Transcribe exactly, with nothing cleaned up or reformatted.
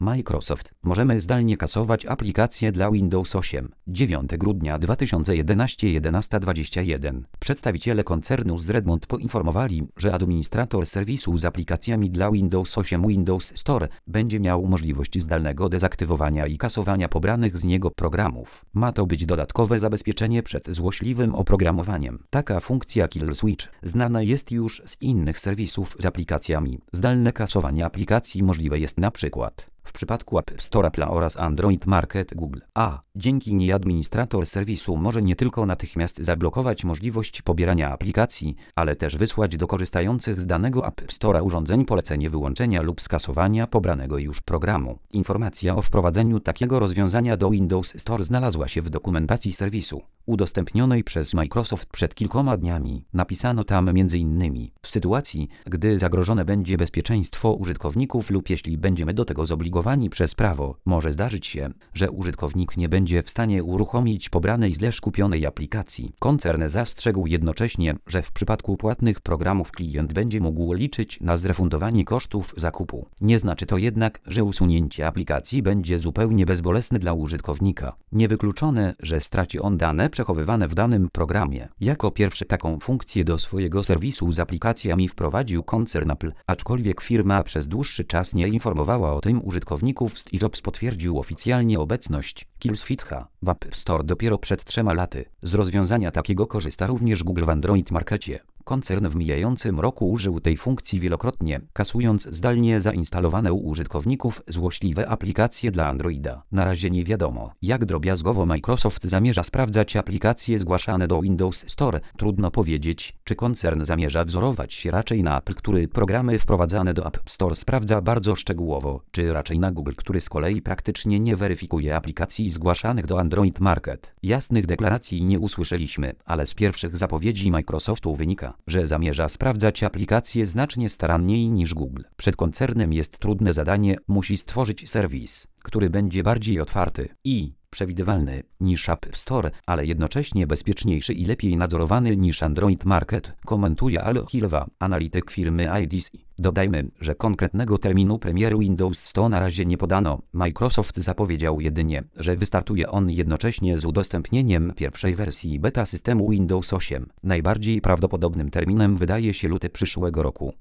Microsoft. Możemy zdalnie kasować aplikacje dla Windows osiem. dziewiątego grudnia dwa tysiące jedenastego jedenasta dwadzieścia jeden. Przedstawiciele koncernu z Redmond poinformowali, że administrator serwisu z aplikacjami dla Windows osiem Windows Store będzie miał możliwość zdalnego dezaktywowania i kasowania pobranych z niego programów. Ma to być dodatkowe zabezpieczenie przed złośliwym oprogramowaniem. Taka funkcja Kill Switch znana jest już z innych serwisów z aplikacjami. Zdalne kasowanie aplikacji możliwe jest na przykład w przypadku App Store Apple oraz Android Market Google. A dzięki niej administrator serwisu może nie tylko natychmiast zablokować możliwość pobierania aplikacji, ale też wysłać do korzystających z danego App Store'a urządzeń polecenie wyłączenia lub skasowania pobranego już programu. Informacja o wprowadzeniu takiego rozwiązania do Windows Store znalazła się w dokumentacji serwisu, udostępnionej przez Microsoft przed kilkoma dniami. Napisano tam między innymi: w sytuacji, gdy zagrożone będzie bezpieczeństwo użytkowników lub jeśli będziemy do tego zobligowani przez prawo, może zdarzyć się, że użytkownik nie będzie w stanie uruchomić pobranej slash kupionej aplikacji. Koncern zastrzegł jednocześnie, że w przypadku płatnych programów klient będzie mógł liczyć na zrefundowanie kosztów zakupu. Nie znaczy to jednak, że usunięcie aplikacji będzie zupełnie bezbolesne dla użytkownika. Niewykluczone, że straci on dane przechowywane w danym programie. Jako pierwszy taką funkcję do swojego serwisu z aplikacjami wprowadził koncern Apple, aczkolwiek firma przez dłuższy czas nie informowała o tym użytkowników. Steve Jobs potwierdził oficjalnie obecność Kill Switcha w App Store dopiero przed trzema laty. Z rozwiązania takiego korzysta również Google w Android Markecie. Koncern w mijającym roku użył tej funkcji wielokrotnie, kasując zdalnie zainstalowane u użytkowników złośliwe aplikacje dla Androida. Na razie nie wiadomo, jak drobiazgowo Microsoft zamierza sprawdzać aplikacje zgłaszane do Windows Store. Trudno powiedzieć, czy koncern zamierza wzorować się raczej na Apple, który programy wprowadzane do App Store sprawdza bardzo szczegółowo, czy raczej na Google, który z kolei praktycznie nie weryfikuje aplikacji zgłaszanych do Android Market. Jasnych deklaracji nie usłyszeliśmy, ale z pierwszych zapowiedzi Microsoftu wynika, że zamierza sprawdzać aplikacje znacznie staranniej niż Google. Przed koncernem jest trudne zadanie, musi stworzyć serwis, który będzie bardziej otwarty i przewidywalny niż App Store, ale jednocześnie bezpieczniejszy i lepiej nadzorowany niż Android Market, komentuje Al Hilwa, analityk firmy I D C. Dodajmy, że konkretnego terminu premiery Windows Store na razie nie podano. Microsoft zapowiedział jedynie, że wystartuje on jednocześnie z udostępnieniem pierwszej wersji beta systemu Windows osiem. Najbardziej prawdopodobnym terminem wydaje się luty przyszłego roku.